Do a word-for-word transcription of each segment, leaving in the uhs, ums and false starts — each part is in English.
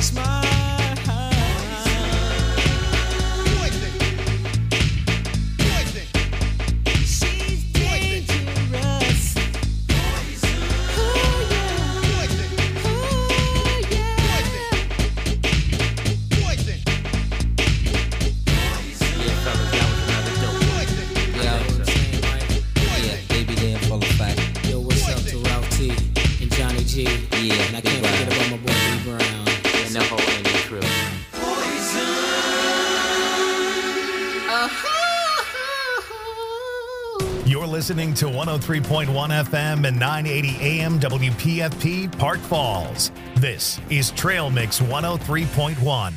Listening to one oh three point one F M and nine eighty A M W P F P Park Falls. This is Trail Mix one oh three point one.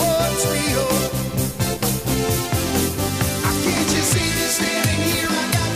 Can't you see me standing here? I got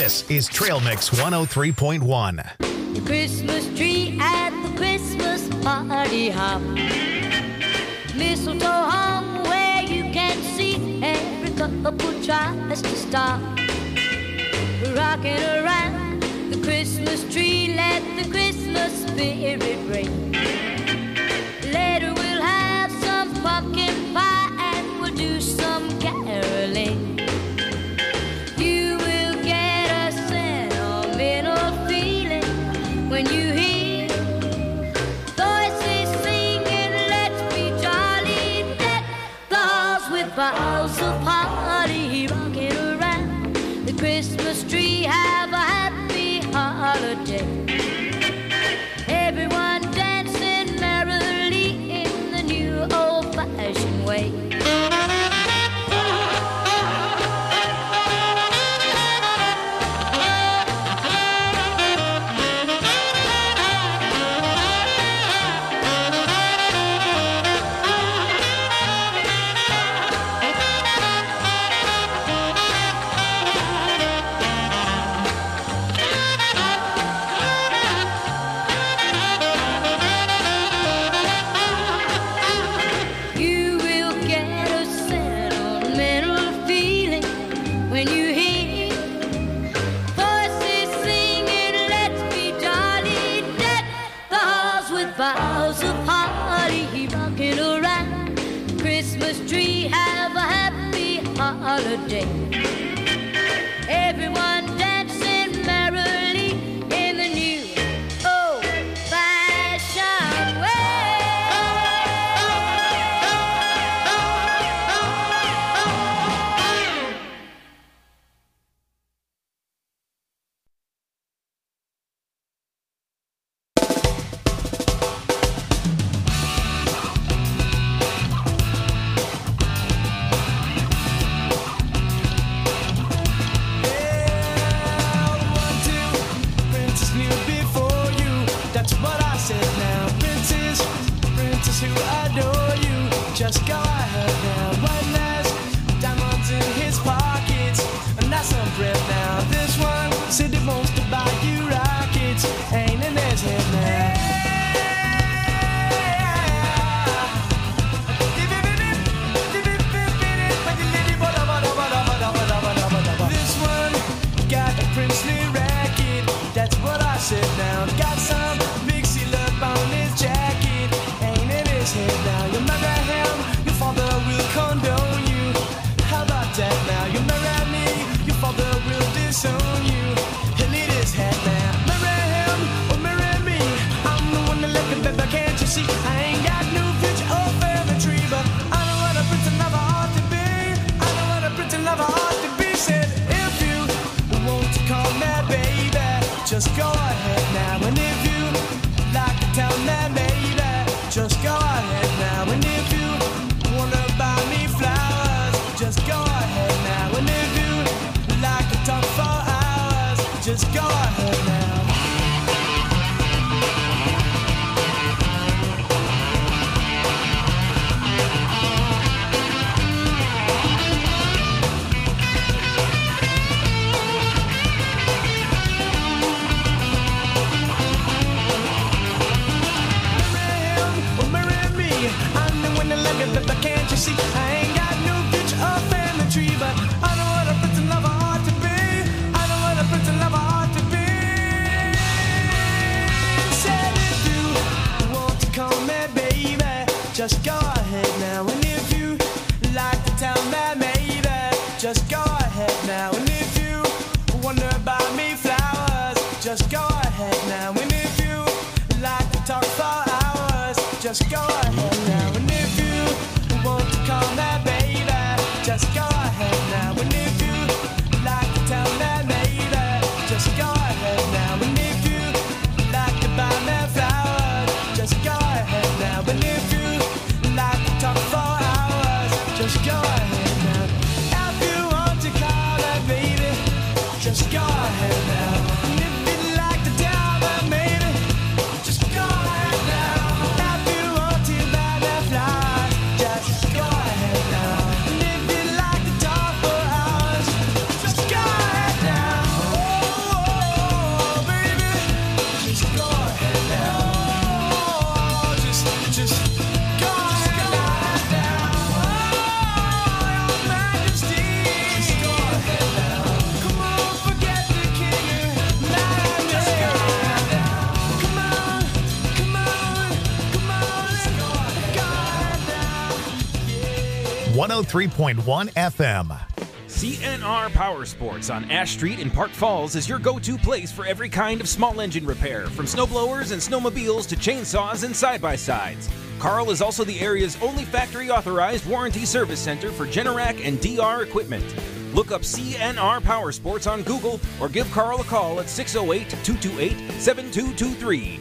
This is Trail Mix one oh three point one. The Christmas tree at the Christmas party hop. Mistletoe hung where you can see every couple tries to stop. Rocking around the Christmas tree, let the Christmas spirit ring. Later we'll have some pumpkin pie and we'll do some caroling. You will get a sentimental feeling when you hear voices singing, let's be jolly, deck the halls with boughs of holly. Rocking around the Christmas tree, have a happy holiday. Everyone dancing merrily in the new old-fashioned way. Boughs of holly, rocking around the Christmas tree, have a happy holiday. Everyone dancing merrily in the new old-fashioned way. To adore you, just go ahead now. One has diamonds in his pockets, and that's some bread now. This one said he wants to buy you rockets, ain't in his head now. This one got a princely racket, that's what I said now. Got some big seal up on his jacket. Now you marry him, your father will condone you. How about that now? You marry me, your father will disown you. He'll need his head now. Marry him or marry me, I'm the one that left it, baby, can't you see? I ain't got no future or family tree, but I know what a prince and lover ought to be. I know what a prince and lover ought to be. Said if you want to call me baby, just go ahead now. And if you like to tell me baby, just go ahead now. And if you wanna buy me flowers, just go ahead now. And if you like to talk for hours, just go ahead now. I'm the one that love you, but can't you see? I ain't got no future or family tree, but I know what a prince and lover ought to be. I know what a prince and lover ought to be. Said if you want to call me baby, just go ahead now. And if you like to tell me maybe, just go ahead now. And if you wonder about me flowers, just go ahead now. And if you like to talk for hours, just go ahead now. And if you want to call me baby, just go ahead now. And if you like to tell me maybe, just go ahead now. And if you like to buy me flowers, just go ahead now. And if you like to talk for hours, just go ahead now. If you want to call me baby, just go ahead now. And if you like to tell me maybe, just go ahead now. If you want to buy me flowers, just go ahead now. And if you like to talk for hours, just go ahead now. one oh three point one F M. C N R Power Sports on Ash Street in Park Falls is your go-to place for every kind of small engine repair, from snowblowers and snowmobiles to chainsaws and side-by-sides. Carl is also the area's only factory-authorized warranty service center for Generac and D R equipment. Look up C N R Power Sports on Google or give Carl a call at six oh eight, two two eight, seven two two three.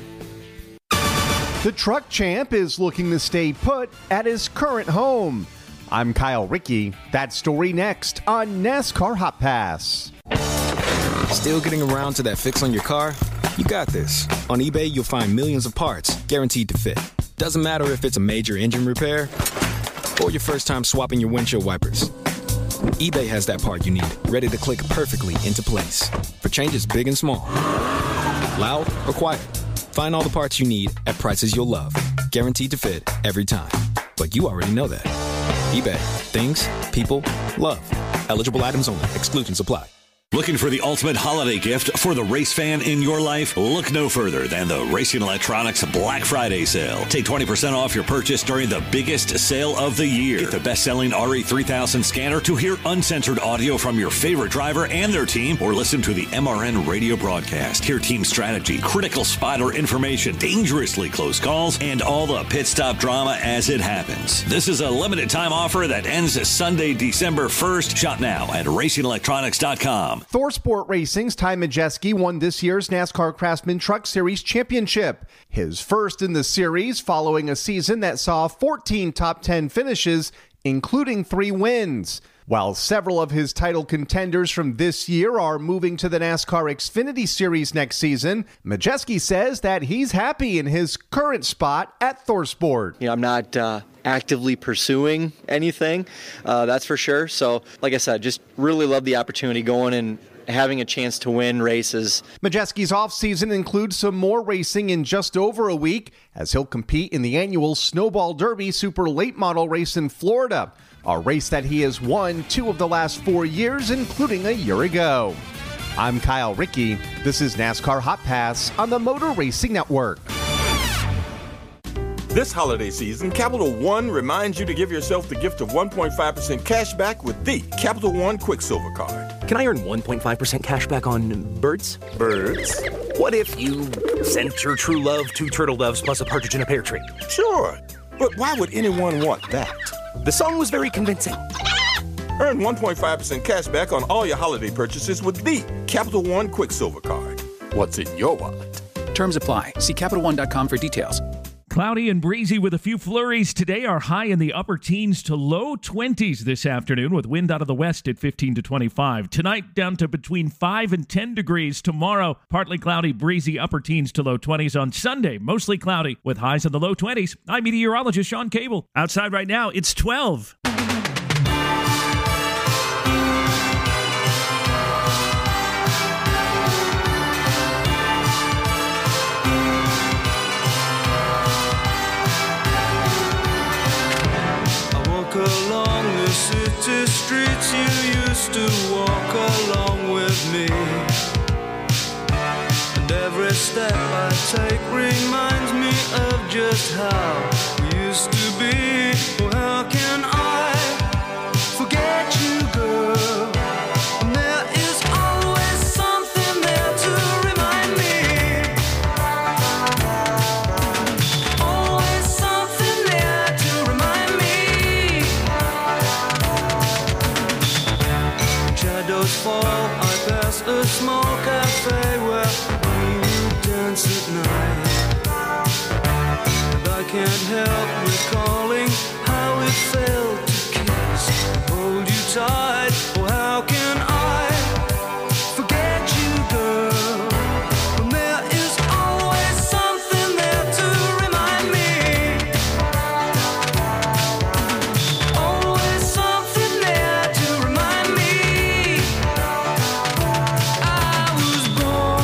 The truck champ is looking to stay put at his current home. I'm Kyle Rickey. That story next on NASCAR Hot Pass. Still getting around to that fix on your car? You got this. On eBay, you'll find millions of parts guaranteed to fit. Doesn't matter if it's a major engine repair or your first time swapping your windshield wipers. eBay has that part you need, ready to click perfectly into place for changes big and small, loud or quiet. Find all the parts you need at prices you'll love, guaranteed to fit every time. But you already know that. eBay. Things, people, love. Eligible items only. Exclusions apply. Looking for the ultimate holiday gift for the race fan in your life? Look no further than the Racing Electronics Black Friday sale. Take twenty percent off your purchase during the biggest sale of the year. Get the best-selling R E three thousand scanner to hear uncensored audio from your favorite driver and their team, or listen to the M R N radio broadcast. Hear team strategy, critical spotter information, dangerously close calls, and all the pit stop drama as it happens. This is a limited time offer that ends Sunday, December first. Shop now at racing electronics dot com. ThorSport Racing's Ty Majeski won this year's NASCAR Craftsman Truck Series championship, his first in the series following a season that saw fourteen top ten finishes, including three wins. While several of his title contenders from this year are moving to the NASCAR Xfinity Series next season, Majeski says that he's happy in his current spot at ThorSport. You know, I'm not uh, actively pursuing anything, uh, that's for sure. So, like I said, just really love the opportunity going and having a chance to win races. Majeski's offseason includes some more racing in just over a week, as he'll compete in the annual Snowball Derby Super Late Model race in Florida, a race that he has won two of the last four years, including a year ago. I'm Kyle Rickey. This is NASCAR Hot Pass on the Motor Racing Network. This holiday season, Capital One reminds you to give yourself the gift of one point five percent cash back with the Capital One Quicksilver Card. Can I earn one point five percent cash back on birds? Birds? What if you sent your true love two turtle doves plus a partridge in a pear tree? Sure, but why would anyone want that? The song was very convincing. Earn one point five percent cash back on all your holiday purchases with the Capital One Quicksilver Card. What's in your wallet? Terms apply. See Capital One dot com for details. Cloudy and breezy with a few flurries today. Our high in the upper teens to low twenties this afternoon, with wind out of the west at fifteen to twenty-five. Tonight down to between five and ten degrees. Tomorrow, partly cloudy, breezy, upper teens to low twenties. On Sunday, mostly cloudy with highs in the low twenties. I'm meteorologist Sean Cable. Outside right now, it's twelve. Along the city streets you used to walk along with me, and every step I take reminds me of just how we used to be. Oh, how can I forget you, girl? And there is always something there to remind me. Always something there to remind me. Shadows fall, I pass a small cafe where we dance at night, and I can't help recalling how it felt to kiss and hold you tight. Oh, how can I forget you, girl, when there is always something there to remind me. Always something there to remind me. I was born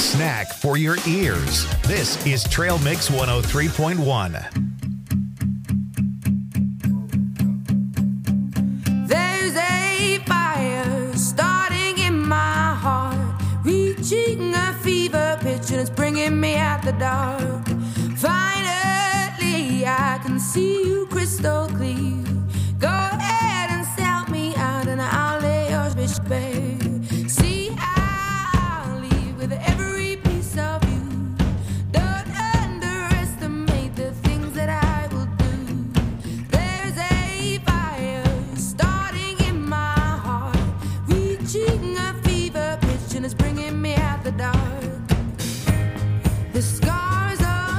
snack for your ears. This is Trail Mix one oh three point one. There's a fire starting in my heart, reaching a fever pitch and it's bringing me out the dark. Finally, I can see you crystal clear. Go ahead and sell me out and I'll lay your fish bare. See, I'll leave with every piece of you. Don't underestimate the things that I will do. There's a fire starting in my heart, reaching a fever pitch and it's bringing me out the dark. The scars of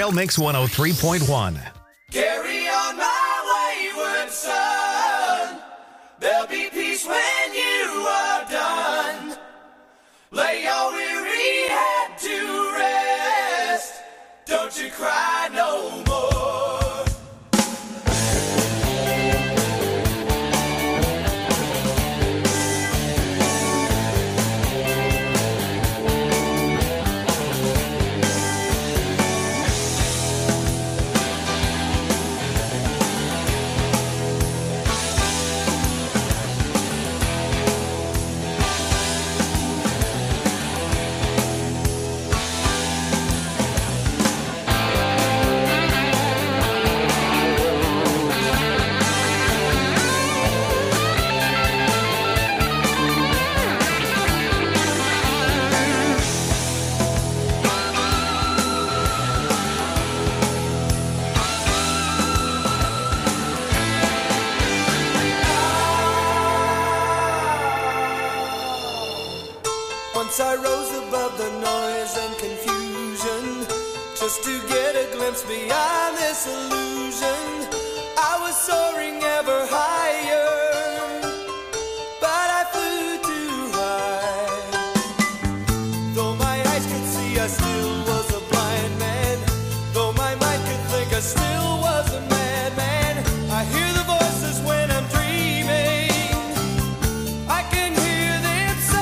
Trail Mix one oh three point one. Carry on my wayward son. There'll be peace when you are done. Lay your weary head to rest. Don't you cry no more. Once I rose above the noise and confusion, just to get a glimpse beyond this illusion. I was soaring ever higher, but I flew too high. Though my eyes could see, I still was a blind man. Though my mind could think, I still was a madman. I hear the voices when I'm dreaming. I can hear them say,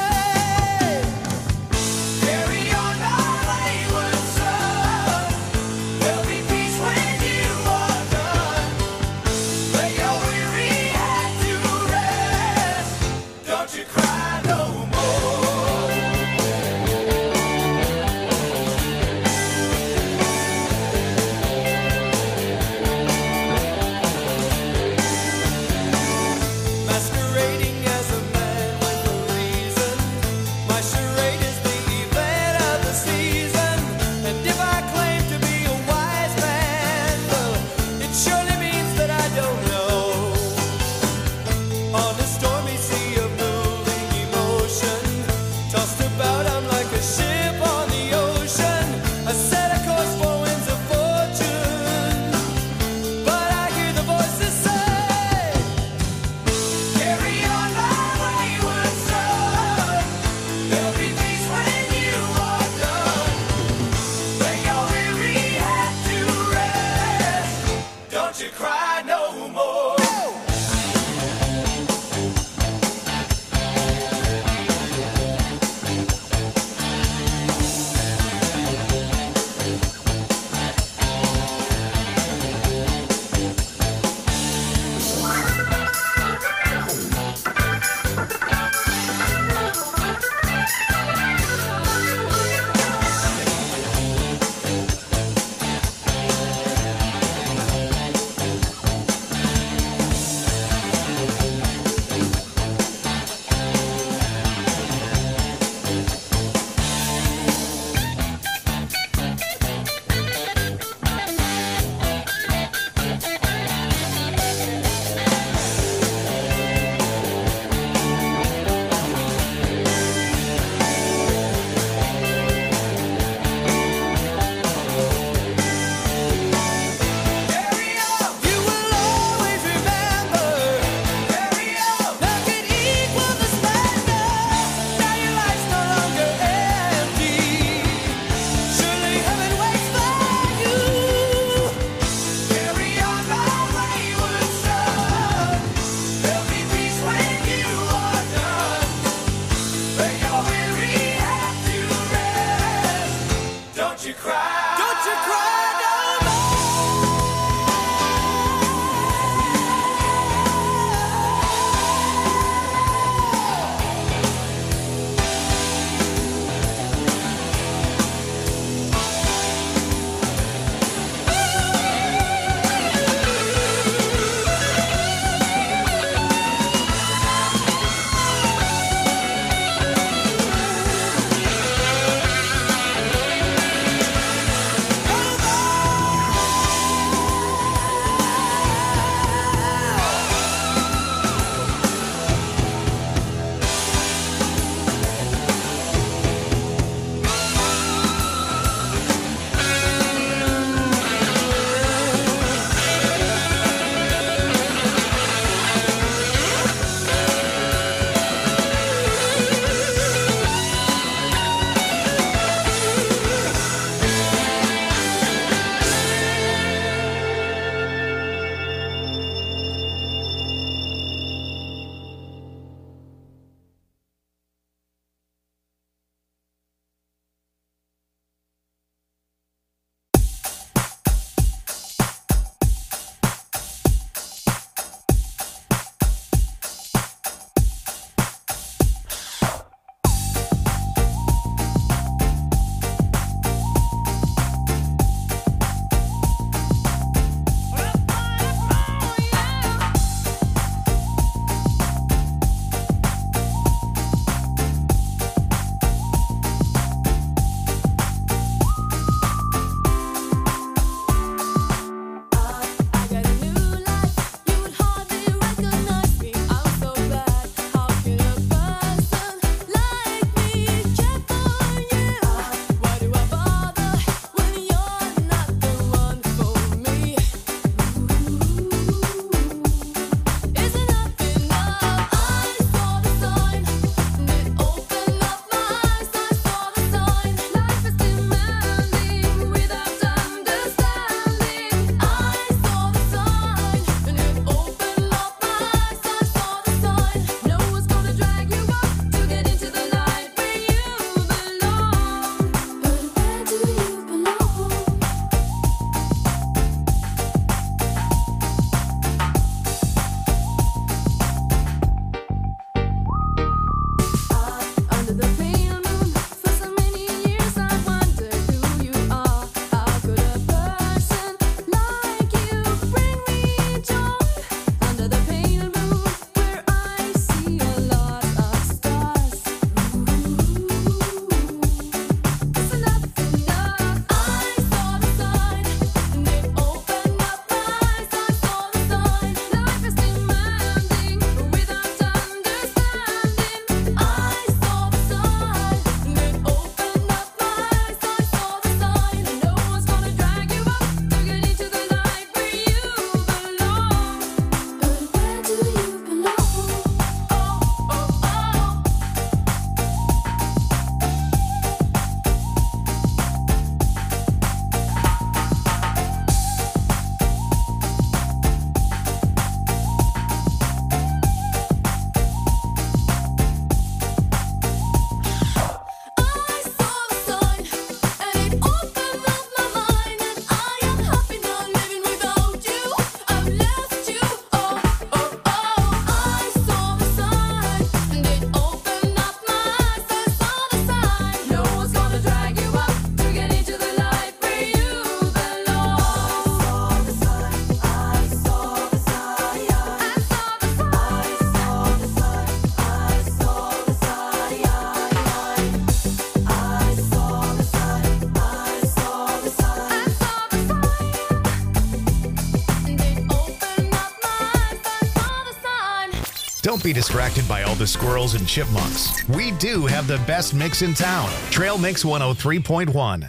Don't be distracted by all the squirrels and chipmunks. We do have the best mix in town. Trail Mix one oh three point one.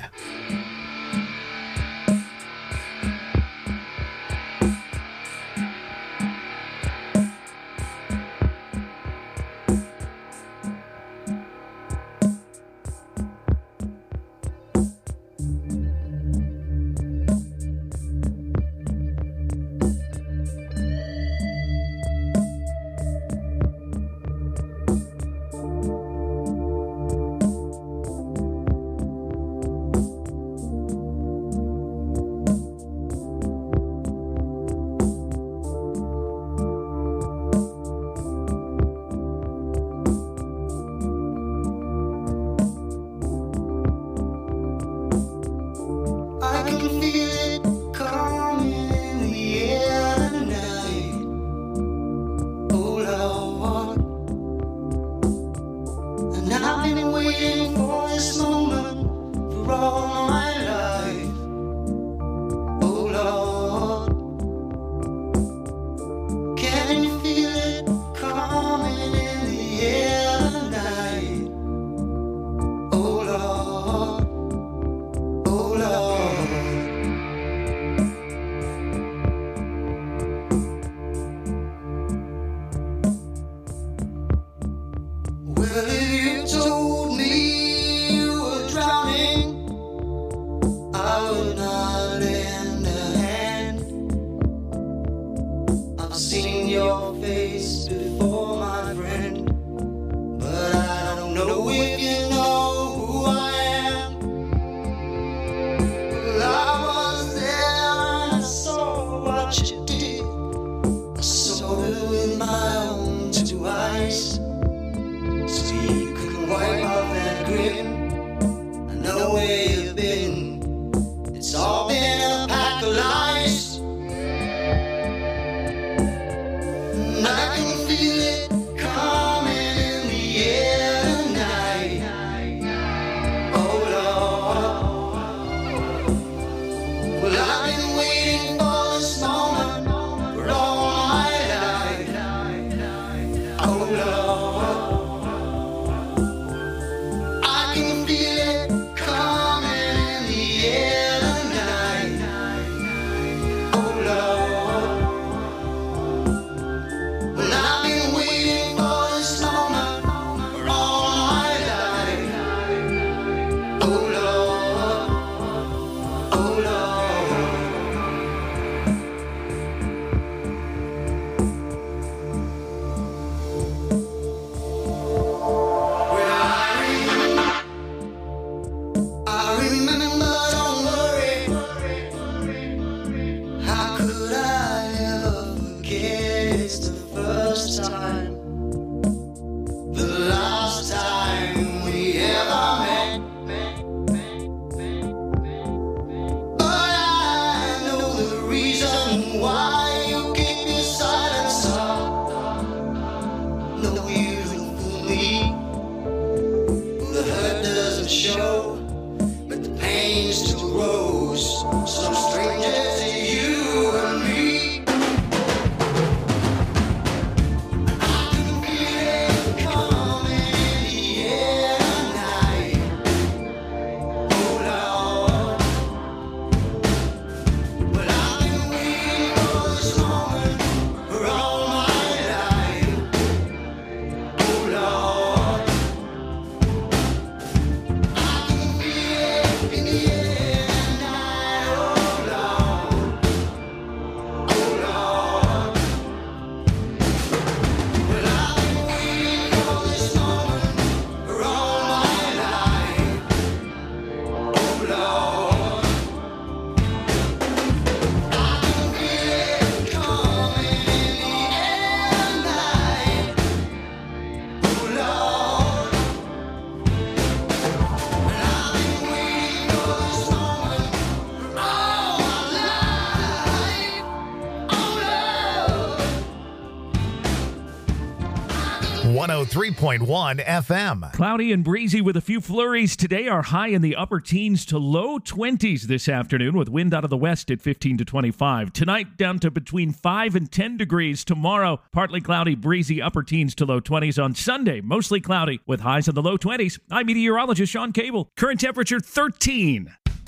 one oh three point one F M. Cloudy and breezy with a few flurries today. Our high in the upper teens to low twenties this afternoon with wind out of the west at fifteen to twenty-five. Tonight down to between five and ten degrees. Tomorrow, partly cloudy, breezy, upper teens to low twenties. On Sunday, mostly cloudy with highs in the low twenties. I'm meteorologist Sean Cable. Current temperature thirteen.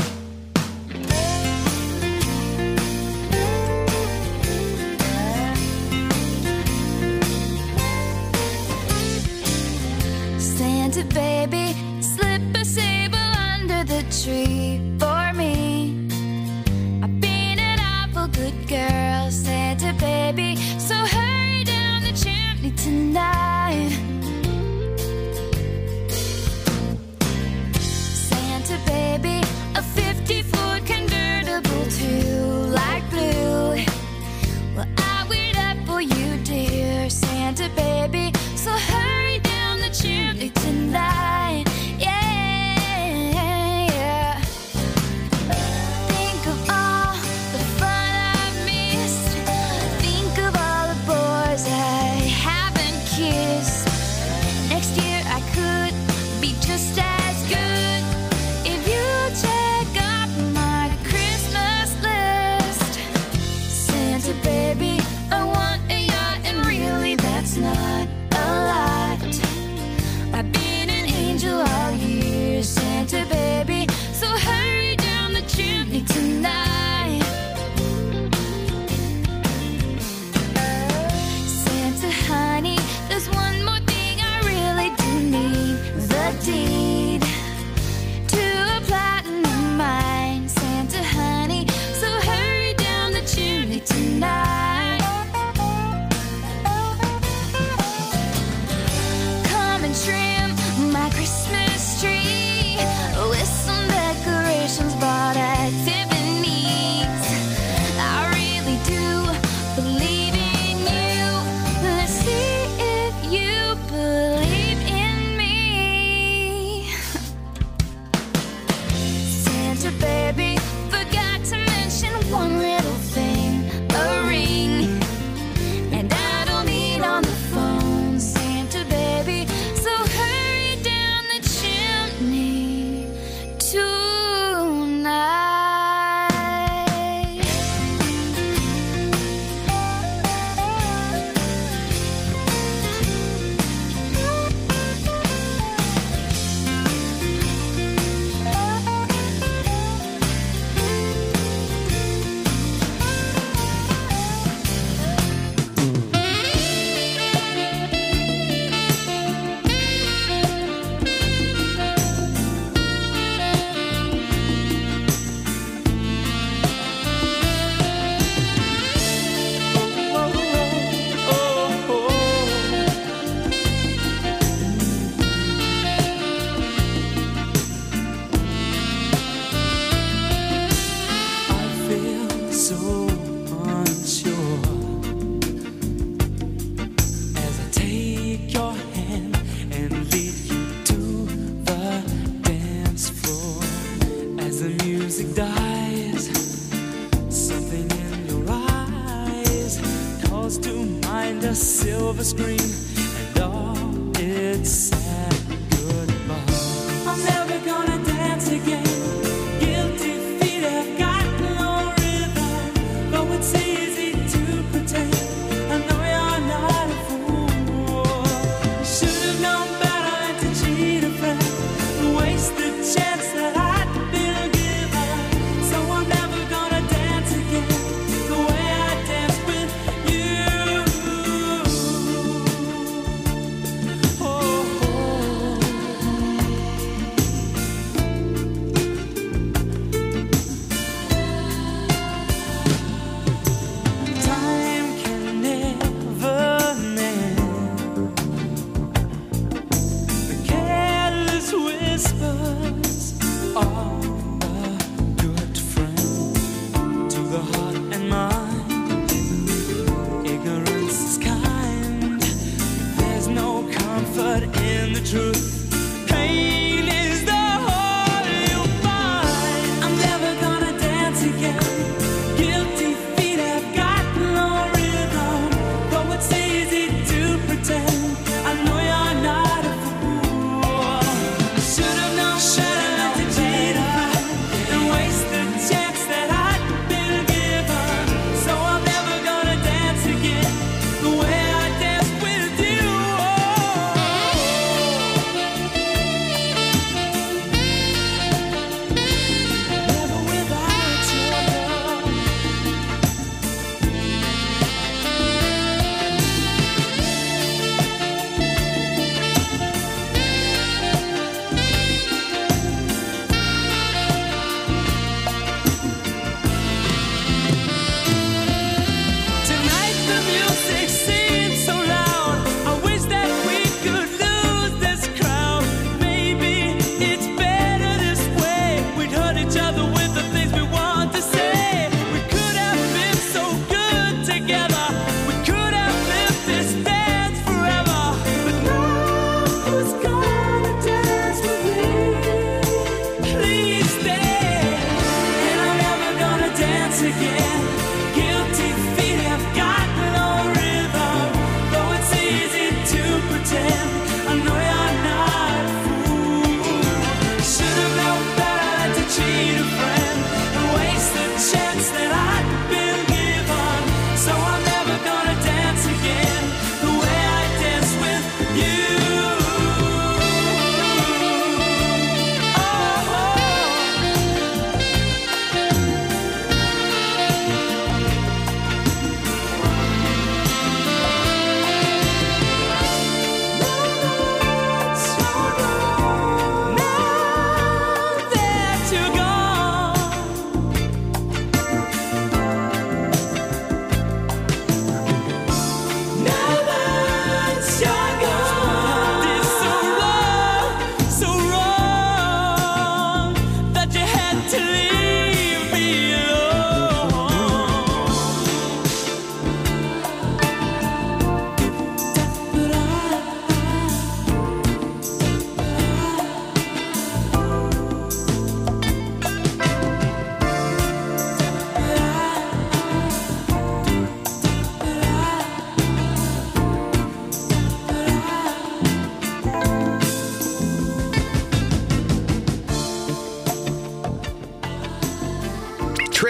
Santa baby, slip a sable under the tree for me. I've been an awful good girl, Santa baby, so hurry down the chimney tonight. Santa baby, a fifty-foot convertible to light blue. Well, I wait up for you, dear Santa baby, so hurry down the chimney tonight. Yeah, yeah. Think of all the fun I've missed. Think of all the boys I haven't kissed. Next year I could be just as good if you check off my Christmas list. Santa baby, I want a yacht, and really that's not a lot. I've been an angel all year, Santa baby, so hurry down the chimney tonight. Santa honey, there's one more thing I really do need, the deed to a platinum mine. Santa honey, so hurry down the chimney tonight. Come and trim my Christmas tree with some decorations bought at Tiffany's. I really do believe in you. Let's see if you believe in me. Santa baby, forgot to mention one little thing, a ring. And I don't need on the phone, Santa baby, so hurry down the chimney tonight. I feel so unsure as I take your hand and lead you to the dance floor. As the music dies, something in your eyes calls to mind a silver screen and all its sad goodbye. I'm never gonna dance again. Guilty feet have got no rhythm, though it's easy to pretend. I know you're not a fool. Should've known better to cheat a friend, waste the chance that I'd been given. So I'm never gonna dance again the way I danced with you. Oh, oh. Time can never mend the careless whispers of a good friend to the heart and mind. Ignorance is kind. There's no comfort in the truth. Pain is the whole you'll find. I'm never gonna dance again. Guilty feet have got no rhythm, though it's easy to pretend. I know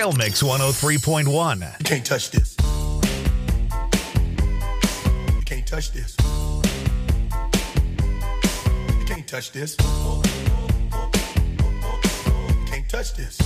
Trail Mix one oh three point one. You can't touch this. You can't touch this. You can't touch this. You can't touch this.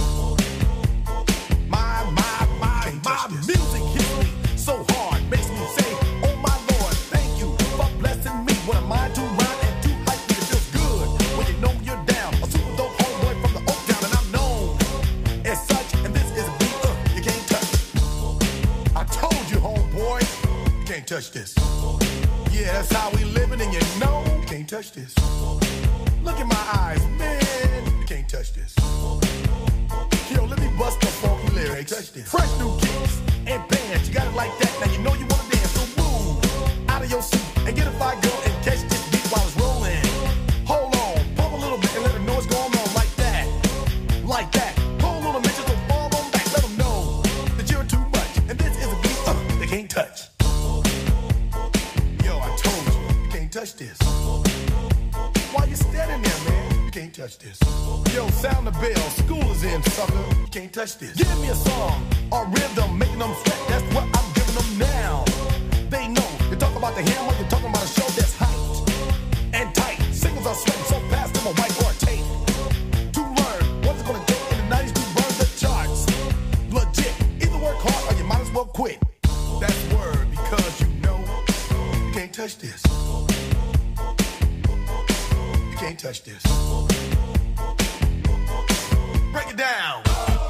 My, my, my, my music hits me so hard, makes me say, oh my Lord, thank you for blessing me. What am I to rhyme and too hype me? It feels good when you know you're down. A super dope homeboy from the Oak Town, and I'm known as such. And this is a beat uh, you can't touch. I told you, homeboy, you can't touch this. Yeah, that's how we living, and you know you can't touch this. Look in my eyes, man, you can't touch this. Yo, let me bust the funky lyrics. Fresh new kicks and bands, you got it like that. Now you know you wanna dance, so move out of your seat and get a fire girl and catch this beat while it's rolling. Hold on, pump a little bit and let them know what's going on like that, like that. Hold on a minute, so fall on back, let them know that you're too much. And this is a beat uh, they can't touch. Yo, I told you, you can't touch this. Why you standing there, man? You can't touch this. Yo, sound the bell, school is in, sucker. You can't touch this. Give me a song or rhythm, making them sweat. That's what I'm giving them now. They know. You talk about the hammer, you're talking about a show that's hyped and tight. Singles are sweating so fast, them a white or a tape. To learn what's it gonna take in the nineties to burn the charts. Legit. Either work hard or you might as well quit. That's word because you know you can't touch this. You can't touch this. Break it down.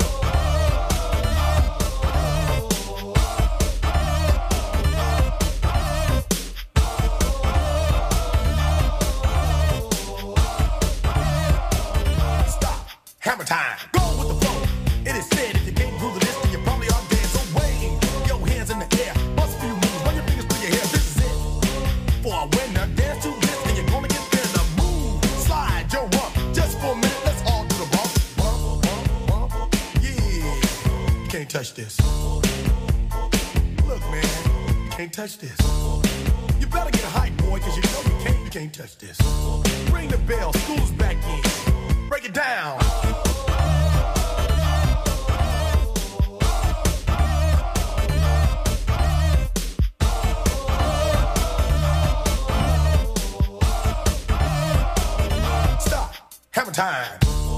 Stop. Hammer time. Go with the flow. It is said if you can't groove to this, then you probably are dead. So wave your hands in the air. Bust a few moves. Run your fingers through your hair. This is it. For a winner, dance to this, and you're gonna get there. The move. Slide your rump. Just for a minute, let's all do the bump. Can't touch this. Look, man, you can't touch this. You better get hype, boy, cause you know you can't, you can't touch this. Ring the bell, school's back in. Break it down. Stop. Hammer time.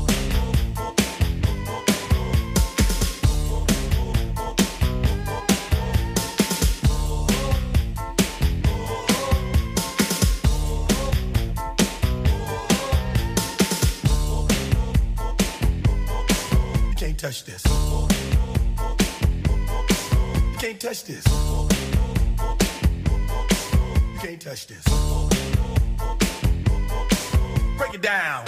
Touch this. You can't touch this. You can't touch this. Break it down.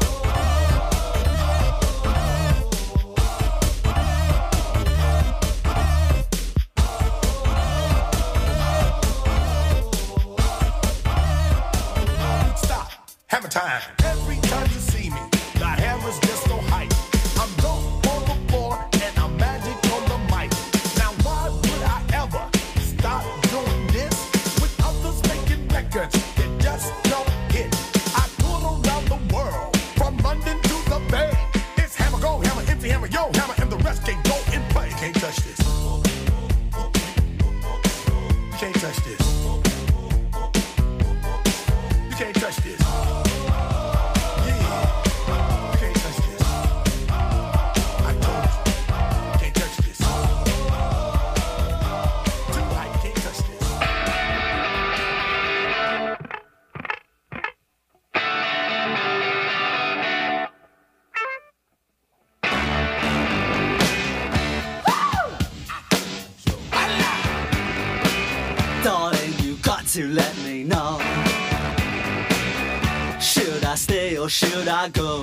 Stop. Hammer time. Every time you see me, the hammer's just so hype. I'm dope. And I'm magic on the mic. Now why would I ever stop doing this with others making records that just don't hit? I tour around the world from London to the Bay. It's hammer, go hammer, empty hammer, yo hammer, and the rest can go and play. You can't touch this. You can't touch this. You can't touch this. To let me know, should I stay or should I go?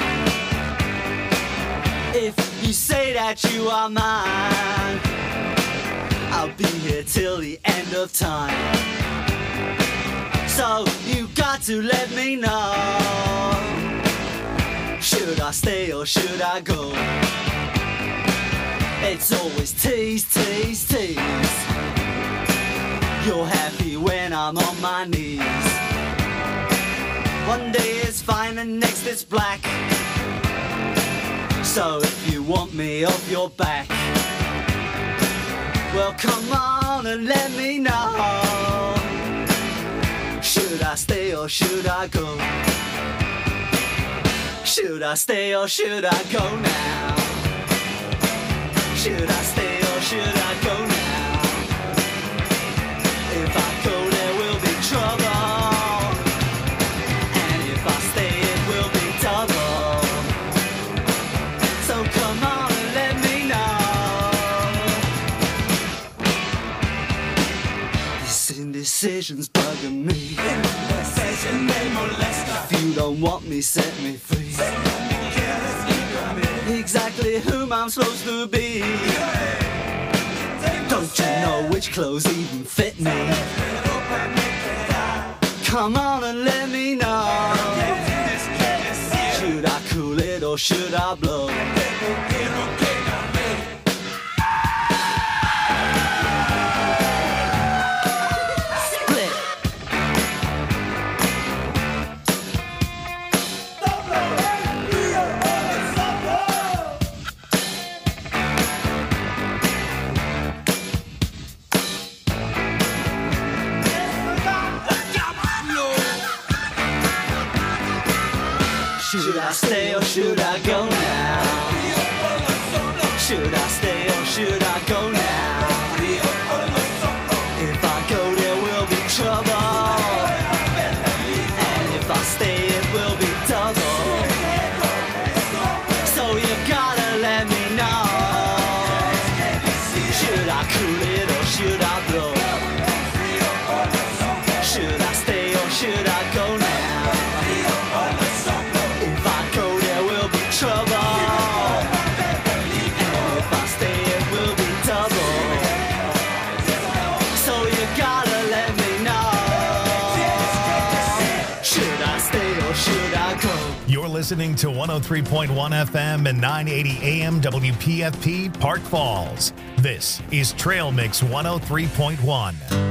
If you say that you are mine, I'll be here till the end of time. So you got to let me know, should I stay or should I go? It's always tease, tease, tease. You're happy when I'm on my knees. One day it's fine and next it's black. So if you want me off your back, Well, come on and let me know. Should I stay or should I go? Should I stay or should I go now? Should I stay or should I go now? If I go, there will be trouble. And if I stay, it will be double. So come on and let me know. This indecision's bugging me. Indecision may molest us. If you don't want me, set me free. Exactly whom I'm supposed to be. Don't you know which clothes even fit me? Come on and let me know. Should I cool it or should I blow? Should I stay or should I go now? Should I stay or should I go now? If I go, there will be trouble. And if I stay, it will be double. So you gotta let me know. Should I cool it or should I blow? Should I stay or should I go now? You're listening to one oh three point one F M and nine eighty A M W P F P Park Falls. This is Trail Mix one oh three point one.